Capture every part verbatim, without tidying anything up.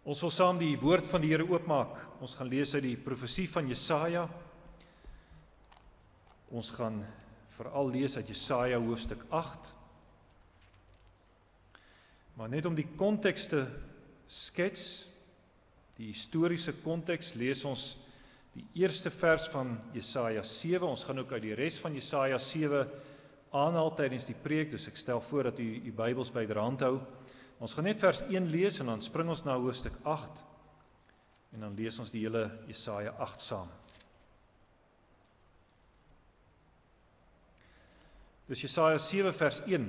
Ons wil saam die woord van die Here oopmaak. Ons gaan lees uit die profesie van Jesaja. Ons gaan veral lees uit Jesaja hoofstuk agt. Maar net om die konteks te skets, die historiese konteks, lees ons die eerste vers van Jesaja sewe. Ons gaan ook uit die res van Jesaja sewe aanhaal tydens die preek, dus ek stel voor dat u u Bybels byderhand hou. Ons gaan net vers een lees en dan spring ons na hoofstuk agt en dan lees ons die hele Jesaja agt saam. Dus Jesaja sewe vers een.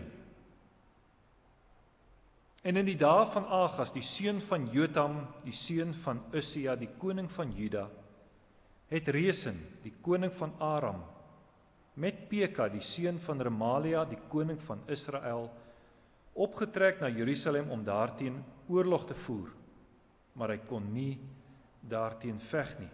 En in die dae van Agas, die seun van Jotam, die seun van Uzia, die koning van Juda, het Resen, die koning van Aram, met Peka, die seun van Remalia, die koning van Israel, opgetrek na Jerusalem om daarteen oorlog te voer, maar hy kon nie daarteen veg nie.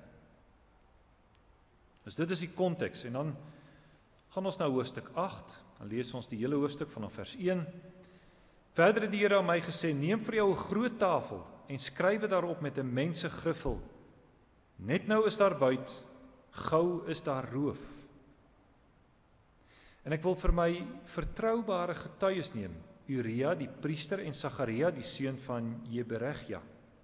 Dus dit is die konteks, en dan gaan ons na hoofstuk agt, dan lees ons die hele hoofstuk vanaf vers een. Verder het die Here aan my gesê, neem vir jou 'n groot tafel en skryf dit daarop met 'n mensegriffel. Net nou is daar buit, gou is daar roof. En ek wil vir my vertroubare getuies neem, Uria die priester en Sagaria die seun van Jeberegja.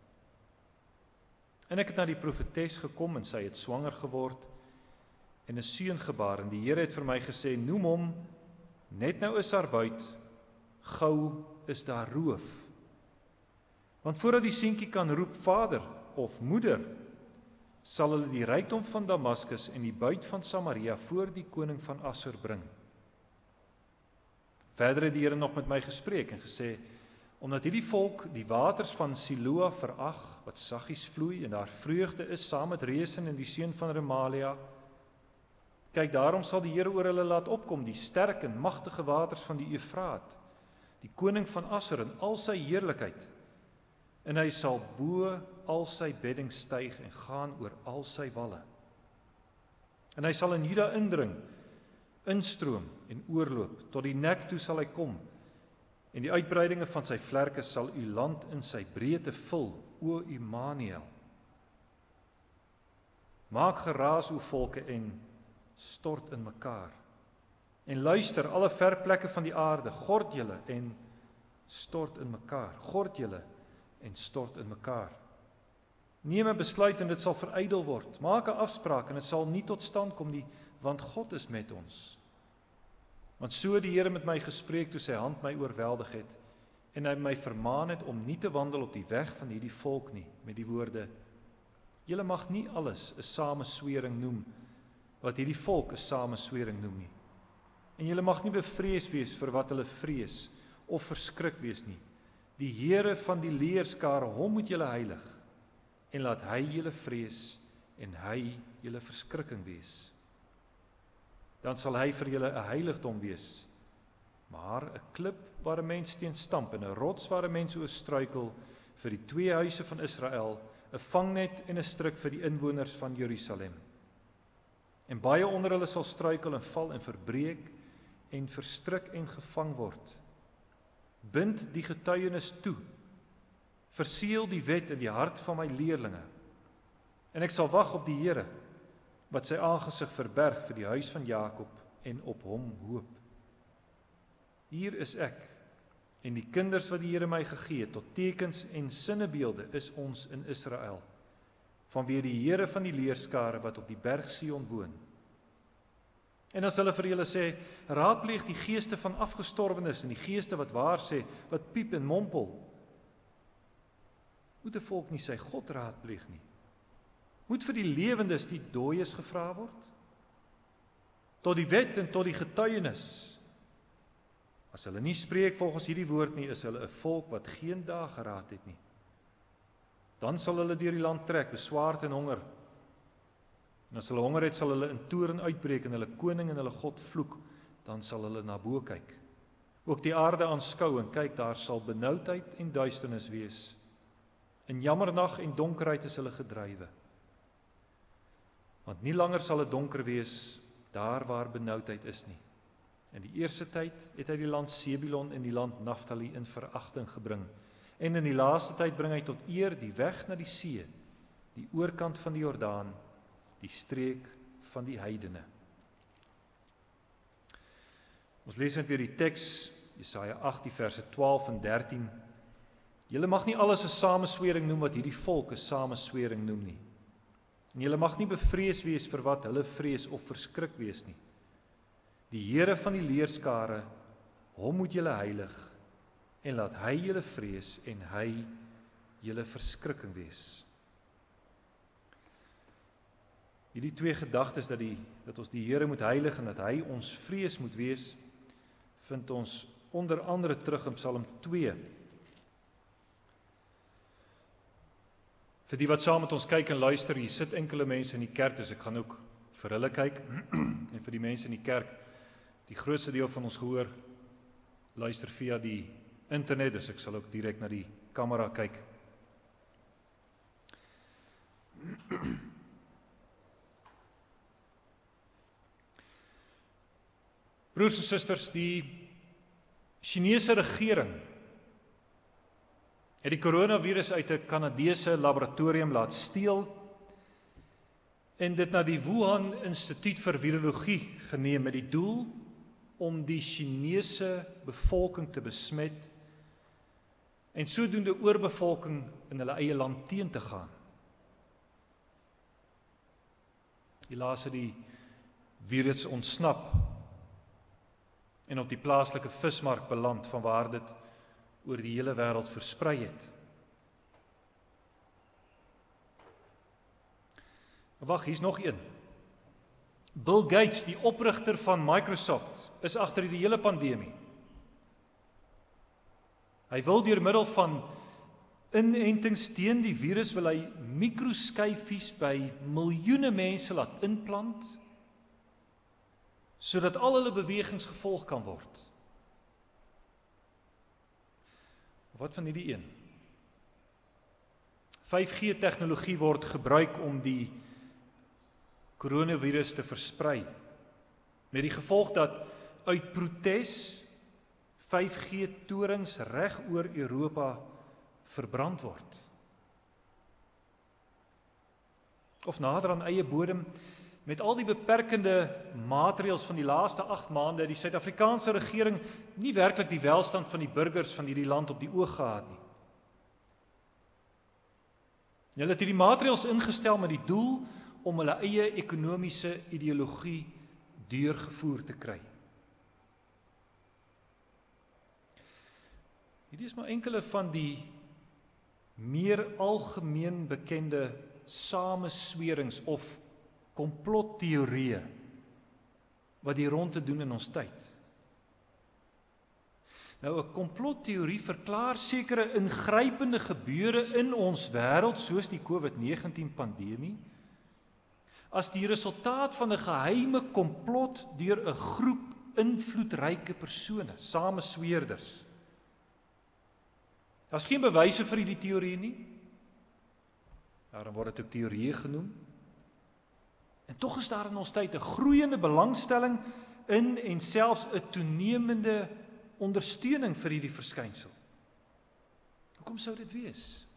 En ek het na die profetes gekom en sy het swanger geword en 'n seun gebaar en die Here het vir my gesê, noem hom, net nou is daar buit, gou is daar roof. Want voordat die seentjie kan roep vader of moeder, sal hulle die rykdom van Damaskus en die buit van Samaria voor die koning van Assur bring. Verder het die Here nog met my gespreek en gesê, omdat hierdie volk die waters van Siloa verag, wat saggies vloei en daar vreugde is saam met Resen en die seun van Remalia, kyk, daarom sal die Here oor hulle laat opkom, die sterk en magtige waters van die Eufraat, die koning van Assur in al sy heerlikheid, en hy sal bo al sy bedding styg en gaan oor al sy walle. En hy sal in Juda indring, instroom en oorloop, tot die nek toe sal hy kom, en die uitbreidinge van sy vlerke sal u land in sy breedte vul, o Immanuel. Maak geraas, o volke, en stort in mekaar. En luister, alle ver plekke van die aarde, gord julle en stort in mekaar. Gord julle en stort in mekaar. Neem 'n besluit en dit sal verydel word. Maak 'n afspraak en dit sal nie tot stand kom nie, want God is met ons. Want so het die Here met my gespreek toe sy hand my oorweldig het en hy my vermaan het om nie te wandel op die weg van hierdie volk nie, met die woorde, julle mag nie alles 'n sameswering noem, wat hierdie volk 'n sameswering noem nie. En julle mag nie bevrees wees vir wat hulle vrees, of verskrik wees nie. Die Here van die leerskare, hom moet julle heilig, en laat hy julle vrees, en hy julle verskrikking wees. Dan sal hy vir julle 'n heiligdom wees, maar 'n klip waar 'n mens teen stamp, en 'n rots waar 'n mens oor struikel, vir die twee huise van Israel, 'n vangnet en 'n stryk vir die inwoners van Jerusalem. En baie onder hulle sal struikel en val en verbreek, en verstrik en gevang word. Bind die getuienis toe, verseël die wet in die hart van my leerlinge, en ek sal wag op die Here, wat sy aangesig verberg vir die huis van Jakob, en op hom hoop. Hier is ek, en die kinders wat die Here my gegee het, tot tekens en sinnebeelde is ons in Israel, vanweë die Here van die leerskare wat op die berg Sion woon. En as hulle vir julle sê, raadpleeg die geeste van afgestorwenes en die geeste wat waar sê, wat piep en mompel, moet 'n volk nie sy God raadpleeg nie. Moet vir die lewendes die dooies gevra word? Tot die wet en tot die getuienis. As hulle nie spreek volgens hierdie woord nie, is hulle 'n volk wat geen dae geraad het nie. Dan sal hulle deur die land trek, beswaard en honger. En as hulle honger het, sal hulle in toorn uitbreek en hulle koning en hulle God vloek, dan sal hulle na bo kyk. Ook die aarde aanskou en kyk, daar sal benoudheid en duisternis wees. In jammernag en donkerheid is hulle gedrywe. Want nie langer sal dit donker wees daar waar benoudheid is nie. In die eerste tyd het hy die land Sebilon en die land Naftali in veragting gebring, En in die laaste tyd bring hy tot eer die weg na die see, die oorkant van die Jordaan, die streek van die heidene. Ons lees net weer die teks, Jesaja agt, die verse twaalf en dertien. Julle mag nie alles 'n sameswering noem wat hierdie volk 'n sameswering noem nie. En julle mag nie bevrees wees vir wat hulle vrees of verskrik wees nie. Die Here van die leerskare, hom moet julle heilig, en laat hy julle vrees en hy julle verskrikking wees. Hierdie twee gedagtes dat die dat ons die Here moet heilig en dat hy ons vrees moet wees, vind ons onder andere terug in Psalm twee. Vir die wat saam met ons kyk en luister, hier sit enkele mense in die kerk, dus ek gaan ook vir hulle kyk, en vir die mense in die kerk, die grootste deel van ons gehoor, luister via die internet, dus ek sal ook direk na die kamera kyk. Broers en susters, die Chinese regering het die coronavirus uit 'n Kanadese laboratorium laat steel en dit na die Wuhan Instituut vir Virologie geneem met die doel om die Chinese bevolking te besmet en sodoende oorbevolking in hulle eie land teen te gaan. Helaas het die virus ontsnap en op die plaaslike vismark beland vanwaar dit oor die hele wêreld versprei het. Wag, hier's nog een. Bill Gates, die oprigter van Microsoft, is agter die hele pandemie. Hy wil deur middel van inentings teen die virus wil hy mikroskyfies by miljoene mense laat inplant, sodat al hulle bewegings gevolg kan word. Wat van hierdie een? vyf G tegnologie word gebruik om die coronavirus te versprei, met die gevolg dat uit protes vyf G torings reg oor Europa verbrand word. Of nader aan eie bodem, met al die beperkende maatreëls van die laaste agt maande, het die Suid-Afrikaanse regering nie werklik die welstand van die burgers van hierdie land op die oog gehad nie. Hulle het hierdie maatreëls ingestel met die doel om hulle eie ekonomiese ideologie deurgevoer te kry. Hierdie is maar enkele van die meer algemeen bekende sameswerings of komplotteorieë wat die rond te doen in ons tyd. Nou, 'n komplotteorie verklaar sekere ingrypende gebeure in ons wêreld, soos die COVID negentien pandemie, as die resultaat van 'n geheime komplot deur 'n groep invloedryke persone, samesweerders. Daar's geen bewyse vir hierdie teorie nie. Daarom word dit ook teorieë genoem. En tog is daar in ons tyd 'n groeiende belangstelling in en selfs 'n toenemende ondersteuning vir hierdie verskynsel. Hoekom sou dit wees?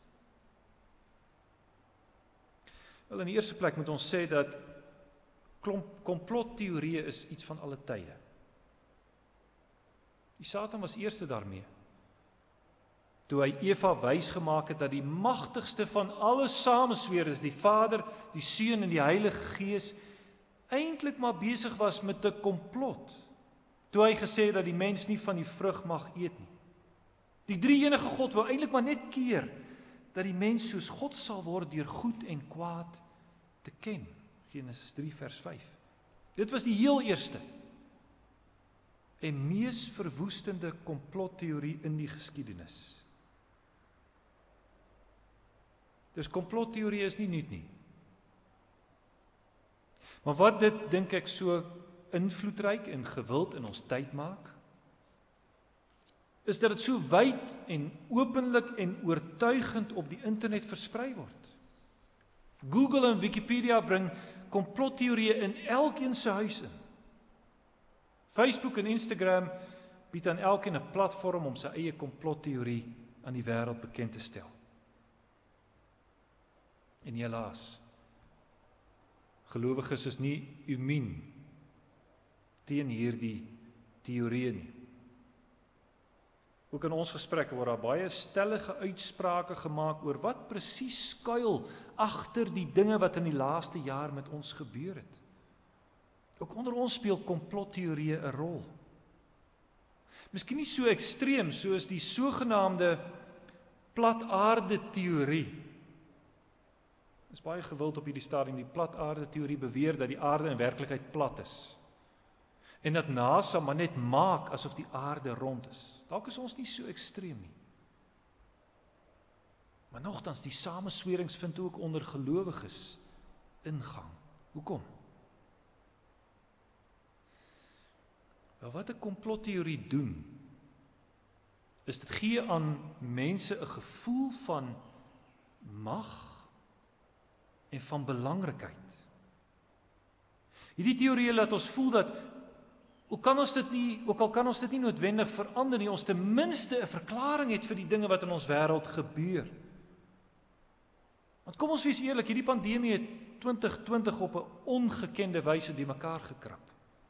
Wel, in die eerste plek moet ons sê dat komplotteorieë is iets van alle tye. Die Satan was eerste daarmee. Toe hy Eva wys gemaak het dat die magtigste van alle samesweerders, die Vader, die Seun en die Heilige Gees, eintlik maar besig was met 'n komplot. Toe hy gesê het dat die mens nie van die vrug mag eet nie. Die drie-enige God wou eintlik maar net keer dat die mens soos God sal word deur goed en kwaad te ken. Genesis drie vers vyf. Dit was die heel eerste en mees verwoestende komplotteorie in die geskiedenis. Dus komplotteorie is nie nuut nie. Maar wat dit, dink ek, so invloedryk en gewild in ons tyd maak, is dat dit so wyd en openlik en oortuigend op die internet versprei word. Google en Wikipedia bring komplotteorieë in elkeen se huis in. Facebook en Instagram bied aan elkeen 'n platform om sy eie komplotteorie aan die wêreld bekend te stel. En helaas, gelowiges is nie immuun teen hierdie teorieë nie. Ook in ons gesprekke word daar baie stellige uitsprake gemaak oor wat presies skuil agter die dinge wat in die laaste jaar met ons gebeur het. Ook onder ons speel komplotteorieë 'n rol. Miskien nie so ekstreem soos die sogenaamde plat aarde teorie. Dit is baie gewild op hierdie stadium. Die plat aarde teorie beweer dat die aarde in werklikheid plat is. En dat NASA maar net maak asof die aarde rond is. Dalk is ons nie so ekstreem nie. Maar nogtans, die sameswerings vind ook onder gelowiges ingang. Hoekom? Wel, wat 'n komplotteorie doen, is dit gee aan mense 'n gevoel van mag en van belangrikheid. Hierdie teorieë laat ons voel dat Ook kan ons dit nie, ook al kan ons dit nie noodwendig verander nie, ons ten minste 'n verklaring het vir die dinge wat in ons wêreld gebeur. Want kom ons wees eerlik, hierdie pandemie het twintig twintig op 'n ongekende wyse die mekaar gekrap.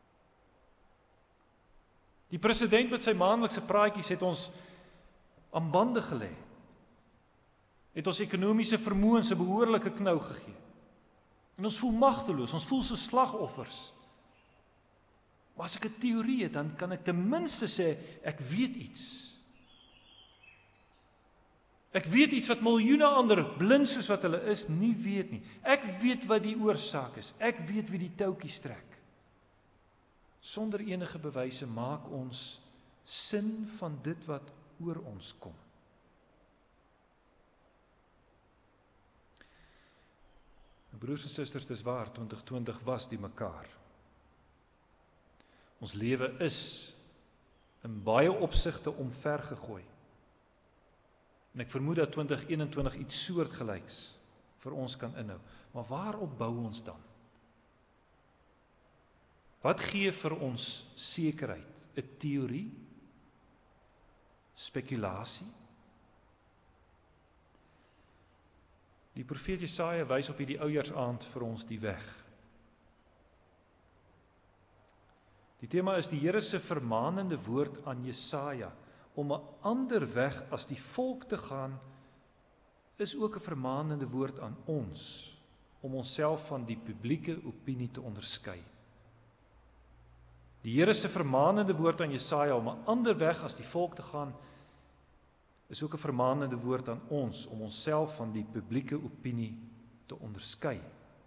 Die president met sy maandelikse praatjies het ons aan bande gelê. Het ons ekonomiese vermoëns 'n behoorlike knou gegee. En ons voel magteloos, ons voel so slagoffers. Maar as ek 'n teorie het, dan kan ek ten minste sê, ek weet iets. Ek weet iets wat miljoene ander, blind soos wat hulle is, nie weet nie. Ek weet wat die oorsaak is. Ek weet wie die touwtjies trek. Sonder enige bewyse maak ons sin van dit wat oor ons kom. Broers en susters, dis waar, twintig twintig was die mekaar. Ons lewe is in baie opsigte omvergegooi. En ek vermoed dat twintig eenentwintig iets soortgelyks vir ons kan inhou. Maar waarop bou ons dan? Wat gee vir ons sekerheid? 'n teorie? Spekulasie? Die profeet Jesaja wys op hierdie oujaarsaand vir ons die weg. Die tema is die Here se vermaanende woord aan Jesaja om 'n ander weg as die volk te gaan, is ook 'n vermaanende woord aan ons om onsself van die publieke opinie te onderskei. Die Here se vermaanende woord aan Jesaja om 'n ander weg as die volk te gaan, is ook 'n vermaanende woord aan ons om onsself van die publieke opinie te onderskei.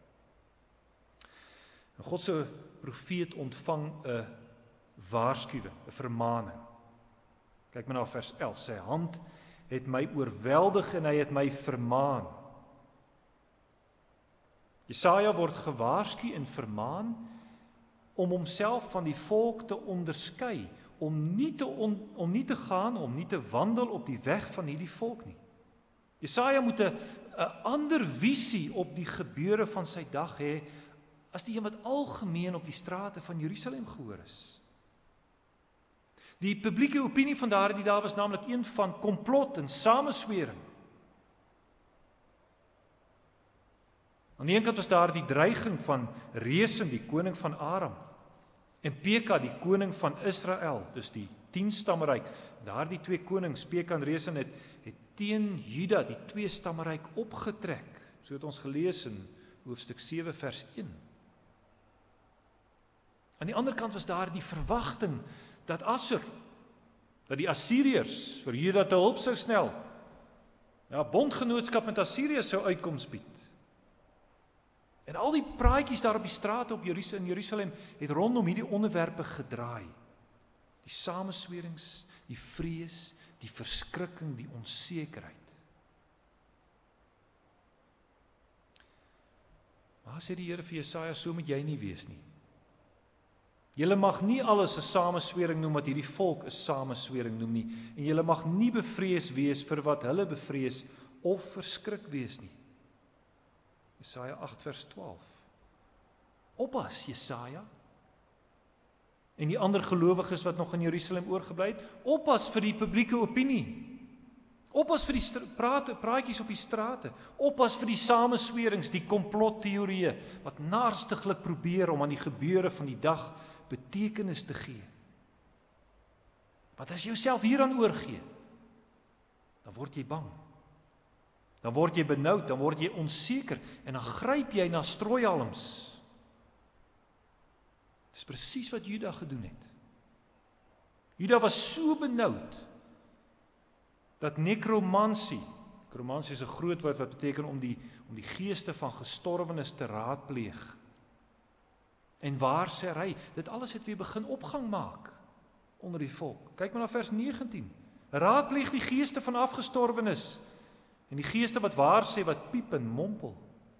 En God se profeet ontvang 'n waarskuwing, 'n vermaaning. Kyk maar na vers elf, sy hand het my oorweldig en hy het my vermaan. Jesaja word gewaarsku en vermaan om homself van die volk te onderskei, om nie te, on, om nie te gaan, om nie te wandel op die weg van hierdie volk nie. Jesaja moet 'n 'n ander visie op die gebeure van sy dag hê, as die een wat algemeen op die strate van Jerusalem gehoor is. Die publieke opinie van daardie dae was naamlik een van komplot en sameswering. Aan die een kant was daar die dreiging van Resen, die koning van Aram, en Peka, die koning van Israel, dus die tien-stammeryk. Daardie twee konings, Peka en Resen, het, het teen Juda, die twee-stammeryk, opgetrek. So het ons gelees in hoofstuk sewe vers een. Aan die ander kant was daar die verwagting dat Assur, dat die Assiriërs vir Juda te hulp sou snel. Ja, bondgenootskap met Assirië sou uitkoms bied. En al die praatjies daar op die strate op Jerusalem, in Jerusalem het rondom hierdie onderwerpe gedraai. Die sameswerings, die vrees, die verskrikking, die onsekerheid. Maar sê die Here vir Jesaja, so moet jy nie wees nie. Julle mag nie alles 'n sameswering noem wat hierdie volk 'n sameswering noem nie, en julle mag nie bevrees wees vir wat hulle bevrees of verskrik wees nie. Jesaja agt vers twaalf. Oppas, Jesaja, en die ander gelowiges wat nog in Jerusalem oorgebly het, oppas vir die publieke opinie. Oppas vir die praat, praatjies op die strate. Oppas vir die sameswerings, die komplotteorieë, wat naarstiglik probeer om aan die gebeure van die dag betekenis te gee. Want as jy jouself hieraan oorgee, dan word jy bang. Dan word jy benoud, dan word jy onseker, en dan gryp jy na strooihalms. Dis presies wat Juda gedoen het. Juda was so benoud, dat nekromansie, nekromansie is 'n groot woord wat beteken om die, om die geeste van gestorwenes te raadpleeg. En waarsêry, dit alles het weer begin opgang maak onder die volk. Kyk maar na vers negentien. Raadpleeg die geeste van afgestorwenes, en die geeste wat waarsê, wat piep en mompel.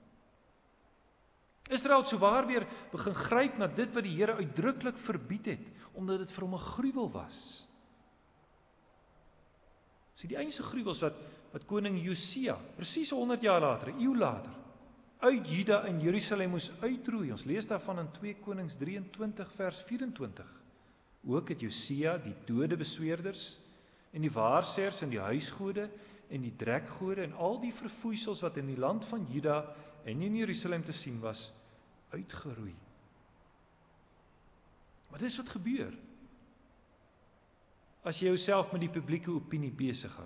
Israel het souwaar weer begin gryp na dit wat die Here uitdruklik verbied het, omdat dit vir hom 'n gruwel was. So die enigste gruwels wat, wat koning Josia, presies honderd jaar later, 'n eeu later, uit Juda en Jerusalem moes uitroei. Ons lees daarvan in twee Konings drieëntwintig vers vyf-en-twintig. Ook het Josia die dode besweerders en die waarsêers en die huisgode en die drekgode en al die verfoeisels wat in die land van Juda en in Jerusalem te sien was, uitgeroei. Maar dis wat gebeur as jy jouself met die publieke opinie besig hou.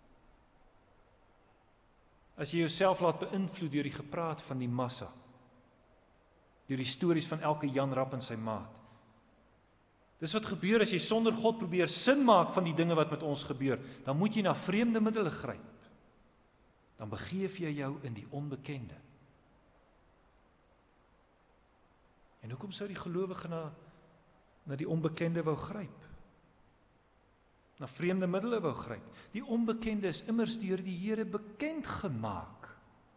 As jy jouself laat beïnvloed deur die gepraat van die massa, deur die stories van elke Jan Rap en sy maat. Dis wat gebeur as jy sonder God probeer sin maak van die dinge wat met ons gebeur, dan moet jy na vreemde middele gryp. Dan begeef jy jou in die onbekende. En hoekom sou die gelowige na, na die onbekende wou gryp? Na vreemde middele wou gryp. Die onbekende is immers deur die Here bekend gemaak.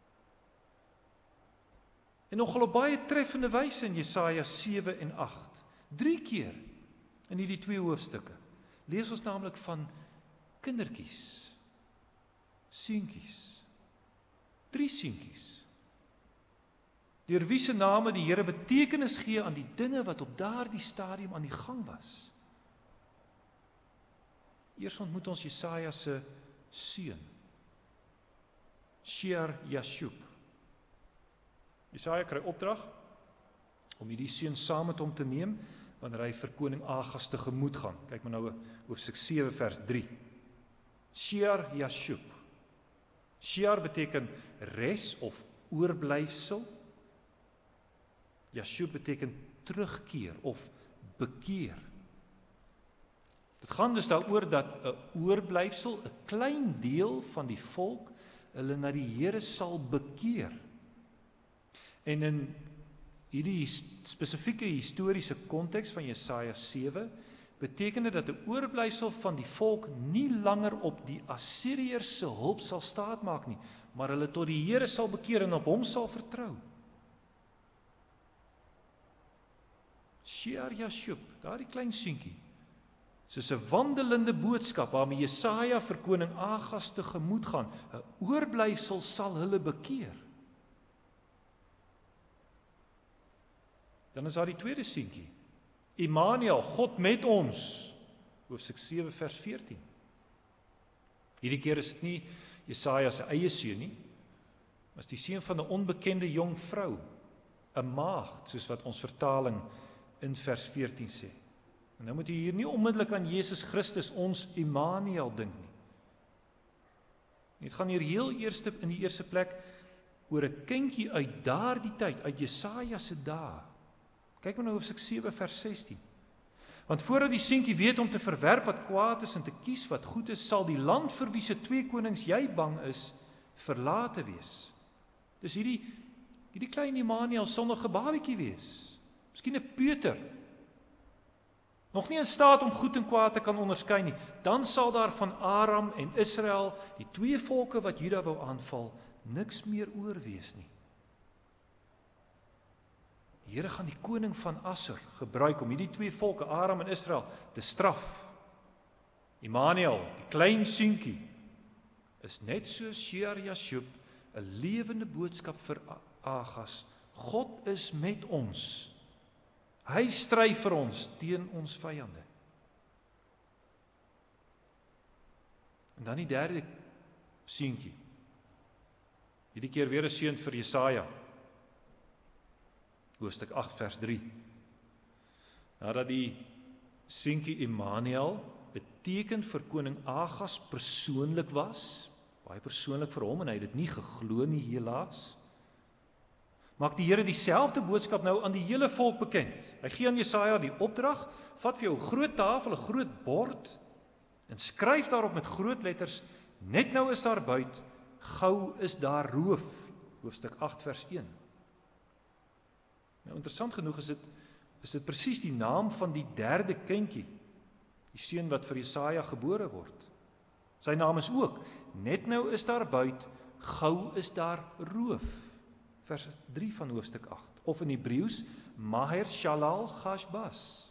En nogal op baie treffende wyse in Jesaja sewe en agt. Drie keer in hierdie twee hoofstukke lees ons naamlik van kindertjies, seentjies, drie seentjies, deur wie se name die Here betekenis gee aan die dinge wat op daardie stadium aan die gang was. Eers ontmoet ons Jesaja se seun, Shear-Jashub. Jesaja kry opdrag om hierdie seun saam met hom te neem wanneer hy vir koning Agas tegemoet gaan. Kyk maar nou hoofstuk sewe vers drie. Shear-Jashub. Shear beteken res of oorblyfsel. Jashub beteken terugkeer of bekeer. Dit gaan dus daaroor dat 'n oorblyfsel, 'n klein deel van die volk, hulle na die Here sal bekeer. En in hierdie spesifieke historiese konteks van Jesaja sewe, beteken dit dat 'n oorblyfsel van die volk nie langer op die Assiriërs se hulp sal staatmaak nie, maar hulle tot die Here sal bekeer en op hom sal vertrou. Shear-Jashub, daardie klein seentjie, soos 'n wandelende boodskap waarmee Jesaja vir koning Agas tegemoet gaan, 'n oorblyfsel sal hulle bekeer. Dan is daar die tweede seentjie, Immanuel, God met ons, hoofstuk sewe vers veertien. Hierdie keer is dit nie Jesaja se eie seun nie, maar is die seun van 'n onbekende jong vrou, 'n maagd, soos wat ons vertaling in vers veertien sê. En nou moet jy hier nie onmiddellik aan Jesus Christus, ons Immanuel, dink nie. Dit gaan hier heel eerste in die eerste plek oor 'n kindjie uit daardie tyd, uit Jesaja se dae. Kyk maar nou hoofstuk sewe vers sestien. Want voordat die seentjie weet om te verwerp wat kwaad is en te kies wat goed is, sal die land vir wie se twee konings jy bang is, verlate wees. Dis hierdie hierdie klein Immanuel sonnige babietjie wees. Miskien 'n peuter. Nog nie in staat om goed en kwaad te kan onderskei nie. Dan sal daar van Aram en Israel, die twee volke wat Juda wou aanval, niks meer oor wees nie. Die Here gaan die koning van Assur gebruik om hierdie twee volke, Aram en Israel, te straf. Immanuel, die klein seentjie, is net soos Shear-Jashub 'n lewende boodskap vir Agas. God is met ons. Hy stry vir ons teen ons vyande. En dan die derde seentjie. Hierdie keer weer 'n seun vir Jesaja. Hoofstuk agt vers drie. Nadat die seentjie Immanuel 'n teken vir koning Agas persoonlik was, baie persoonlik vir hom en hy het dit nie geglo nie helaas, maak die Here dieselfde boodskap nou aan die hele volk bekend. Hy gee aan Jesaja die opdrag, vat vir jou 'n groot tafel, 'n groot bord en skryf daarop met groot letters, net nou is daar buit, gou is daar roof, hoofstuk agt vers een. Nou interessant genoeg is dit is dit presies die naam van die derde kindjie, die seun wat vir Jesaja gebore word. Sy naam is ook, net nou is daar buit, gou is daar roof, vers drie van hoofstuk agt, of in Hebreëus, Maher Shalal Gashbas.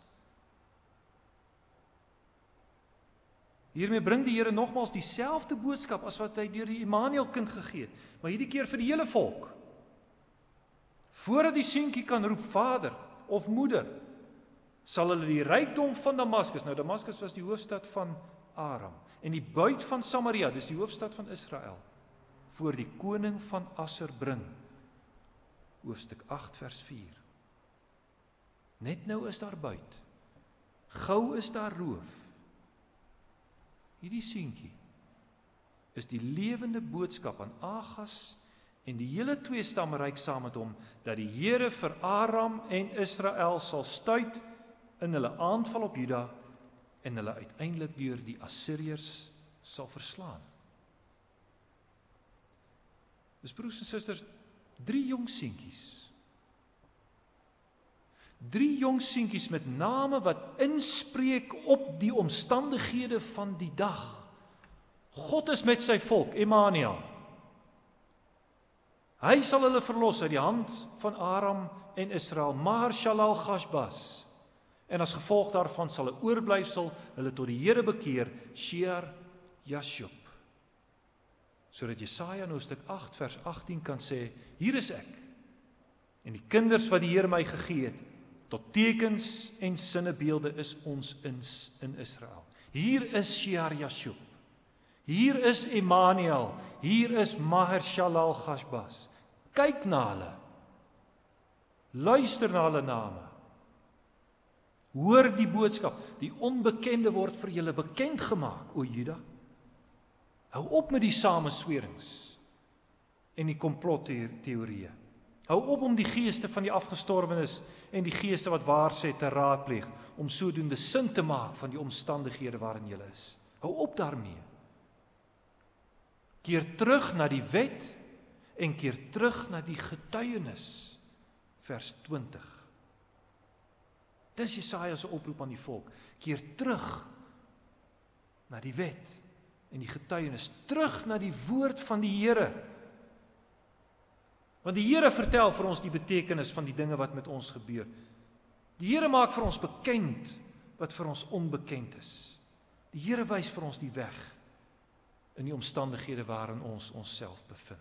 Hiermee bring die Here nogmaals dieselfde boodskap as wat hy deur die Immanuel kind gegee het, maar hierdie keer vir die hele volk. Voordat die seentjie kan roep Vader of Moeder, sal hulle die rykdom van Damaskus, nou Damaskus was die hoofstad van Aram, en die buit van Samaria, dis die hoofstad van Israel, voor die koning van Assur bring. Hoofstuk agt vers vier. Net nou is daar buit, gou is daar roof. Hierdie seentjie is die lewende boodskap aan Agas en die hele twee stammeryk saam met hom, dat die Here vir Aram en Israel sal stuit in hulle aanval op Juda en hulle uiteindelik deur die Assiriërs sal verslaan. Dis broers en susters, drie jong seentjies. Drie jong seentjies met name wat inspreek op die omstandighede van die dag. God is met sy volk, Immanuel. Hy sal hulle verlos uit die hand van Aram en Israel, Maher Shalal Gashbas. En as gevolg daarvan sal 'n oorblyfsel hulle tot die Here bekeer, Shear Jashub. Sodat Jesaja in hoofstuk agt vers agttien kan sê, hier is ek, en die kinders wat die Here my gegee het, tot tekens en sinnebeelde is ons in, in Israel. Hier is Shear Jashub. Hier is Immanuel. Hier is Maher Shalal Gashbas. Kyk na hulle. Luister na hulle name. Hoor die boodskap. Die onbekende word vir julle bekend gemaak, o Juda. Hou op met die sameswerings en die komplotteorieë. Hou op om die geeste van die afgestorwenes en die geeste wat waar sê te raadpleeg, om sodoende sin te maak van die omstandighede waarin jy is. Hou op daarmee. Keer terug na die wet en keer terug na die getuienis. Vers twintig. Dis Jesaja se oproep aan die volk. Keer terug na die wet en die getuienis, terug na die woord van die Here. Want die Here vertel vir ons die betekenis van die dinge wat met ons gebeur. Die Here maak vir ons bekend wat vir ons onbekend is. Die Here wys vir ons die weg in die omstandighede waarin ons onsself bevind.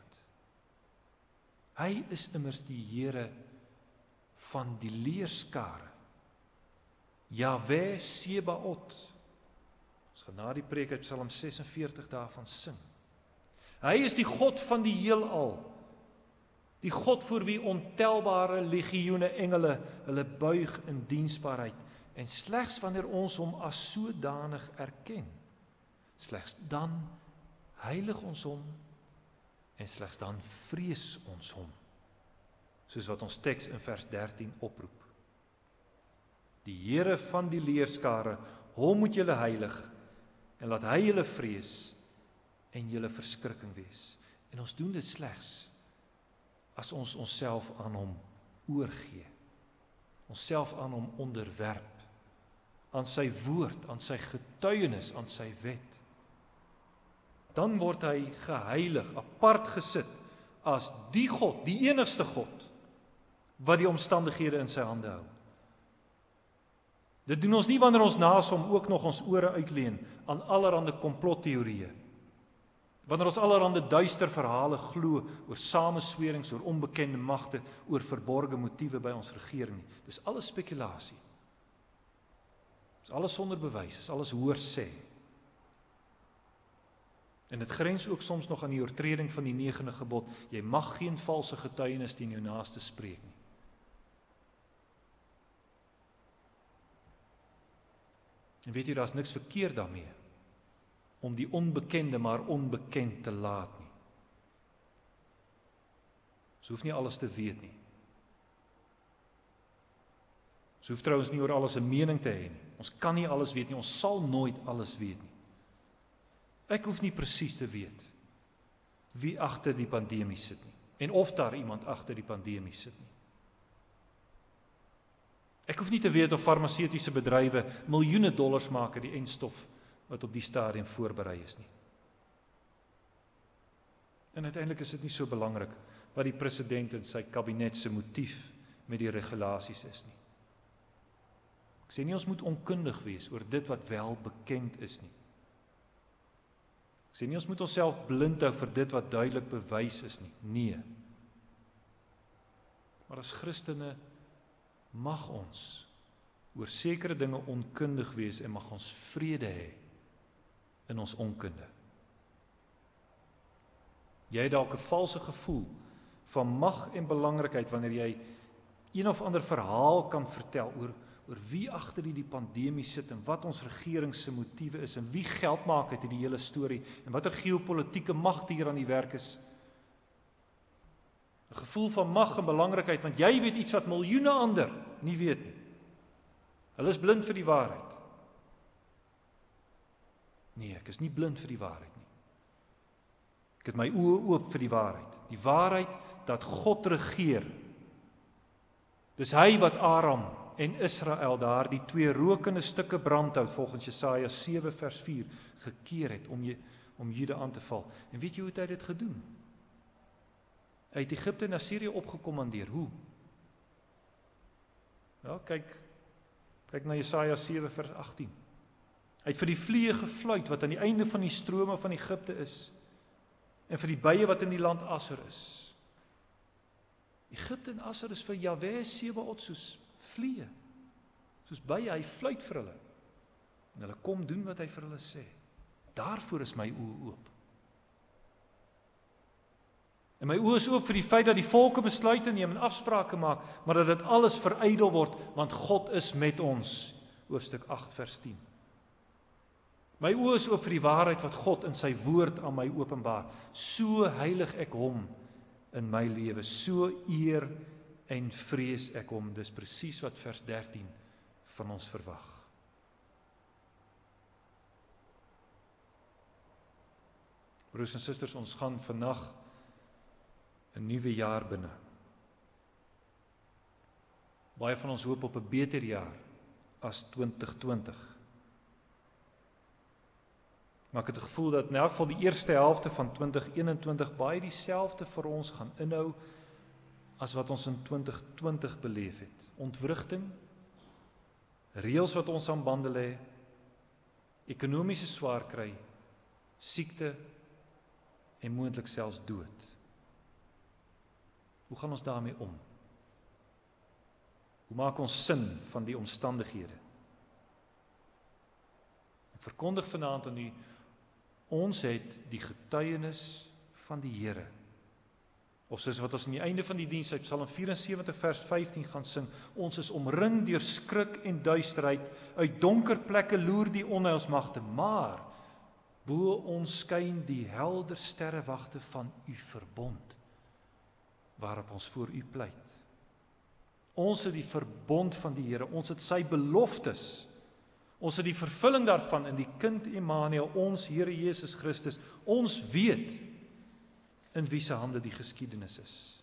Hy is immers die Here van die leerskare. Jahwe Sebaot. Ons gaan na die preek uit Psalm ses en veertig daarvan sing. Hy is die God van die heelal. Die God voor wie ontelbare legioene engele hulle buig in diensbaarheid. En slegs wanneer ons hom as sodanig erken, slegs dan heilig ons hom en slegs dan vrees ons hom. Soos wat ons teks in vers dertien oproep. Die Here van die leerskare, hom moet julle heilig en laat hy julle vrees en julle verskrikking wees. En ons doen dit slegs as ons onsself aan hom oorgee. Onsself aan hom onderwerp. Aan sy woord, aan sy getuienis, aan sy wet. Dan word hy geheilig, apart gesit as die God, die enigste God, wat die omstandighede in sy hande hou. Dit doen ons nie wanneer ons naas hom ook nog ons ore uitleen aan allerhande komplotteorieë. Wanneer ons allerhande duister verhale glo oor sameswerings, oor onbekende magte, oor verborgde motiewe by ons regering. Dis alles spekulasie. Dis alles sonder bewys, dis alles hoorsê. En dit grens ook soms nog aan die oortreding van die negende gebod. Jy mag geen valse getuienis teen jou naaste spreek nie. En weet jy, daar is niks verkeerd daarmee, om die onbekende maar onbekend te laat nie. Ons hoef nie alles te weet nie. Ons hoef trouwens nie oor alles 'n mening te hê nie. Ons kan nie alles weet nie, ons sal nooit alles weet nie. Ek hoef nie presies te weet wie agter die pandemie sit nie, en of daar iemand agter die pandemie sit nie. Ek hoef nie te weet of farmaseutiese bedrywe miljoene dollars maak uit die enstof wat op die stadium voorberei is nie. En uiteindelik is dit nie so belangrik wat die president en sy kabinet se motief met die regulasies is nie. Ek sê nie ons moet onkundig wees oor dit wat wel bekend is nie. Ek sê nie ons moet onsself blind hou vir dit wat duidelik bewys is nie. Nee. Maar as Christene mag ons oor sekere dinge onkundig wees en mag ons vrede hê in ons onkunde. Jy het dalk 'n valse gevoel van mag en belangrikheid wanneer jy een of ander verhaal kan vertel oor oor wie agter die pandemie sit en wat ons regering se motiewe is en wie geld maak uit hierdie hele storie en watter geopolitiese magte hier aan die werk is. 'n Gevoel van mag en belangrikheid, want jy weet iets wat miljoene ander nie weet nie. Hulle is blind vir die waarheid. Nee, ek is nie blind vir die waarheid nie. Ek het my oë oop vir die waarheid. Die waarheid dat God regeer. Dis hy wat Aram en Israel daar die twee rokende stukke brandhout volgens Jesaja sewe vers vier gekeer het om jy, om Juda aan te val. En weet jy hoe het hy dit gedoen? Hy het Egipte en Assirië opgekommandeer. Hoe? Ja, kyk, kyk na Jesaja sewe vers agttien. Hy het vir die vliee gefluit wat aan die einde van die strome van Egipte is en vir die bye wat in die land Asser is. Egipte en Asser is vir Jahwe Sebaot soos vliee, soos bye, hy fluit vir hulle. En hulle kom doen wat hy vir hulle sê. Daarvoor is my oë oop. En my oë is oop vir die feit dat die volke besluite neem en afsprake maak, maar dat dit alles verydel word, want God is met ons. Hoofstuk agt vers tien. My oë is oop vir die waarheid wat God in sy woord aan my openbaar. So heilig ek hom in my lewe, so eer en vrees ek hom. Dis presies wat vers dertien van ons verwag. Broers en susters, ons gaan vandag 'n nuwe jaar binne. Baie van ons hoop op 'n beter jaar as twintig twintig. Maar ek het die gevoel dat in elk geval die eerste helfte van twintig eenentwintig baie dieselfde vir ons gaan inhou as wat ons in twintig twintig beleef het. Ontwrigting, reëls wat ons aan bande lê, ekonomiese swaar kry, siekte en moontlik selfs dood. Hoe gaan ons daarmee om? Hoe maak ons sin van die omstandighede? Ek verkondig vanaand aan u, ons het die getuienis van die Here. Of soos wat ons aan die einde van die diens uit Psalm vyf en sewentig vers vyftien gaan sing, ons is omring deur skrik en duisterheid, uit donker plekke loer die onheilsmagte, maar bo ons skyn die helder sterrewagte van u verbond, waarop ons voor u pleit. Ons het die verbond van die Here, ons het sy beloftes, ons het die vervulling daarvan in die kind Immanuel, ons Here Jesus Christus. Ons weet in wie se hande die geskiedenis is.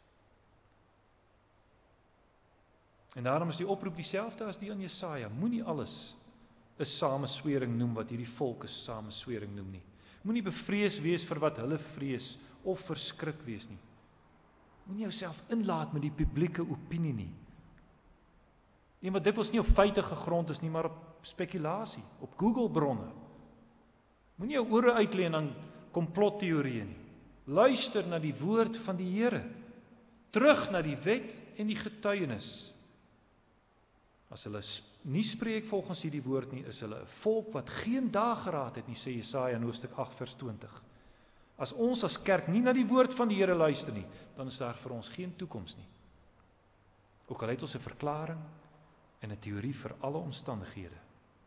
En daarom is die oproep dieselfde as die aan Jesaja. Moenie alles 'n sameswering noem wat hierdie volk 'n sameswering noem nie. Moenie bevrees wees vir wat hulle vrees of verskrik wees nie. Moenie jouself inlaat met die publieke opinie nie. Een wat dikwels nie op feite gegrond is nie, maar op spekulasie, op Google bronne. Moenie jou ore uitleen aan komplotteorieë nie. Luister na die woord van die Here. Terug na die wet en die getuienis. As hulle nie spreek volgens hierdie woord nie, is hulle 'n volk wat geen dageraad het nie, sê Jesaja in hoofstuk agt vers twintig. As ons as kerk nie na die woord van die Here luister nie, dan is daar vir ons geen toekoms nie. Ook al het ons 'n verklaring en 'n teorie vir alle omstandighede.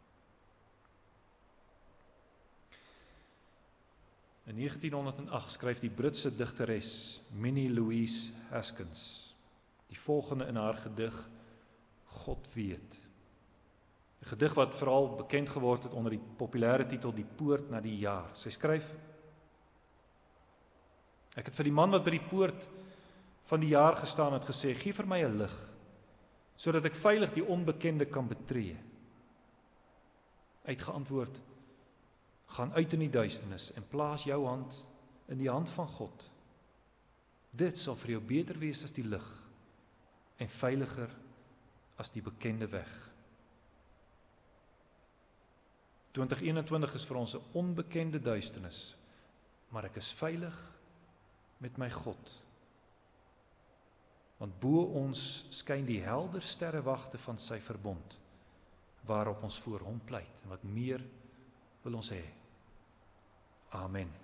In negentien honderd agt skryf die Britse digteres Minnie Louise Haskins die volgende in haar gedig God weet. 'n Gedig wat veral bekend geword het onder die populêre titel Die Poort na die Jaar. Sy skryf: Ek het vir die man wat by die poort van die jaar gestaan het gesê, gee vir my 'n lig, sodat ek veilig die onbekende kan betree. Uitgeantwoord: gaan uit in die duisternis en plaas jou hand in die hand van God. Dit sal vir jou beter wees as die lig en veiliger as die bekende weg. twintig eenentwintig is vir ons 'n onbekende duisternis, maar ek is veilig met my God. Want bo ons skyn die helder sterrewagte van sy verbond, waarop ons voor hom pleit. En wat meer wil ons hê? Amen.